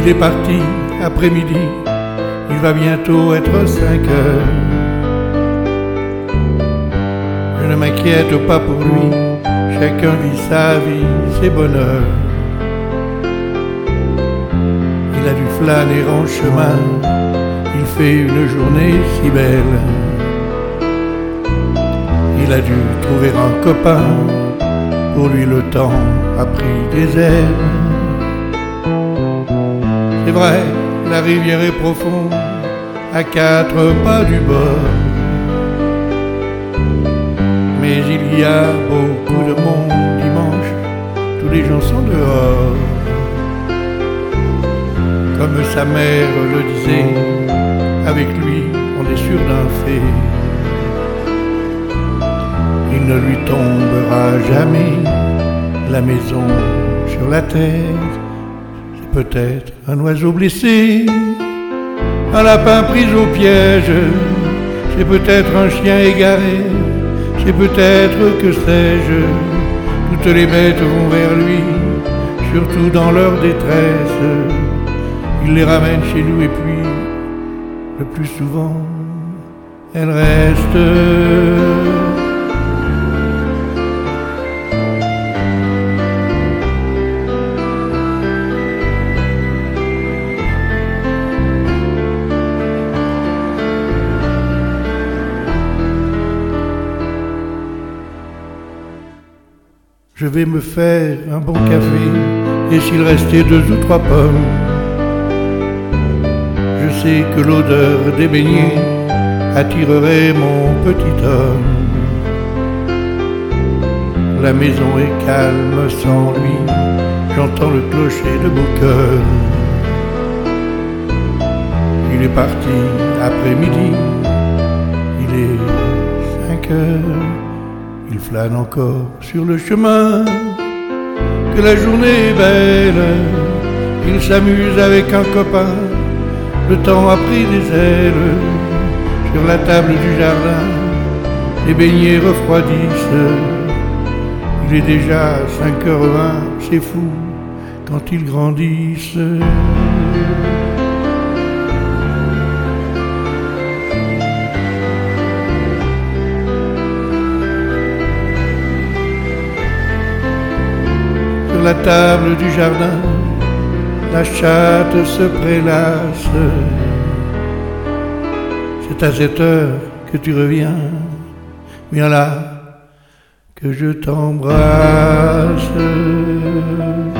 Il est parti après-midi, il va bientôt être 5 heures. Je ne m'inquiète pas pour lui, chacun vit sa vie, ses bonheurs. Il a dû flâner en chemin, il fait une journée si belle. Il a dû trouver un copain, pour lui le temps a pris des ailes. C'est vrai, la rivière est profonde, à 4 pas du bord. Mais il y a beaucoup de monde dimanche, tous les gens sont dehors. Comme sa mère le disait, avec lui on est sûr d'un fait. Il ne lui tombera jamais la maison sur la tête. C'est peut-être un oiseau blessé, un lapin pris au piège. C'est peut-être un chien égaré, c'est peut-être, que sais-je. Toutes les bêtes vont vers lui, surtout dans leur détresse. Il les ramène chez nous et puis, le plus souvent, elles restent. Je vais me faire un bon café, et s'il restait 2 ou 3 pommes, je sais que l'odeur des beignets attirerait mon petit homme. La maison est calme sans lui, j'entends le clocher de Beaucoeur. Il est parti après-midi, il est 5 heures. Il flâne encore sur le chemin, que la journée est belle. Il s'amuse avec un copain, le temps a pris des ailes. Sur la table du jardin, les beignets refroidissent. Il est déjà 5h20, c'est fou quand ils grandissent. Sur la table du jardin, la chatte se prélasse. C'est à cette heure que tu reviens, viens là que je t'embrasse.